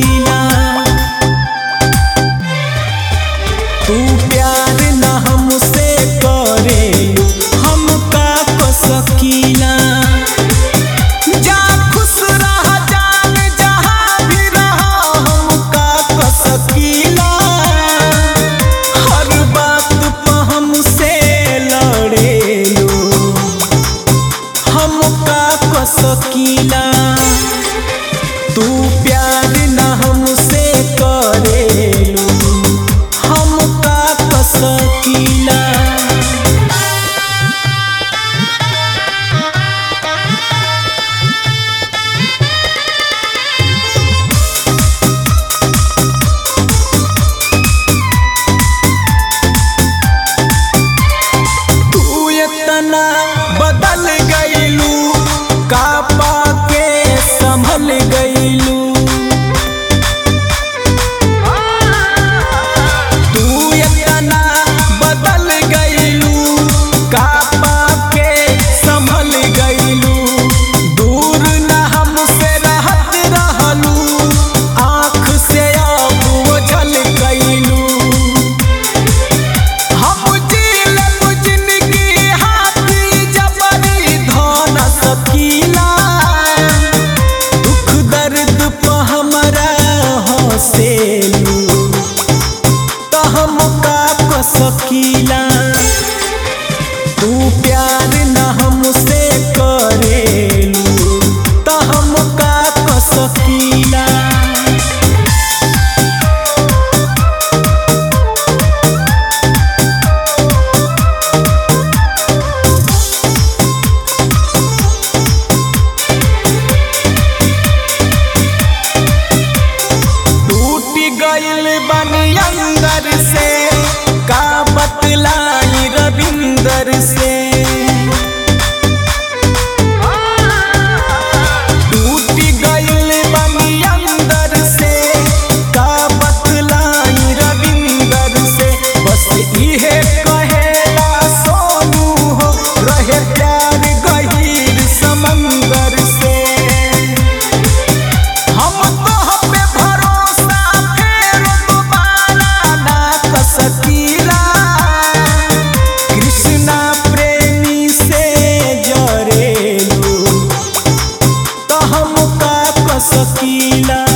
सकीला। तू प्यार न हमसे करे हम का कर सकीला। जा खुश रह जान जहाँ भी रह हम का कर सकीला। हर बात पे हमसे लड़ेलो हम का कर सकीला। तू प्यार न हमसे करेलो हम का कर सकीला। तू इतना बदल गईलू का पाके संभल गईलू। तू इतना बदल गईलू का पाके संभल गईलू। दूर न हमसे रहत रहलू आँख से अब ओझल गईलू। हम जीलब जिंदगी हाथी जबरी धन सकीला। दुख दर्द पे हमरा हंसेलू तो हम का कर सकीला। तू प्यार न हमसे करेलू तो हम का कर सकीला। टूट गइल बानी अंदर से का बतलाई रविंदर से। टूट गइल बानी अंदर से का बतलाई रविंदर से। बस इहे कहेला सोनू हो रहे प्यार गहीर समंदर से। हम तो पे भरोसा फेर दोबारा ना कर सकीला। कृष्णा प्रेमी से जरेलू तो हम का कर सकीला।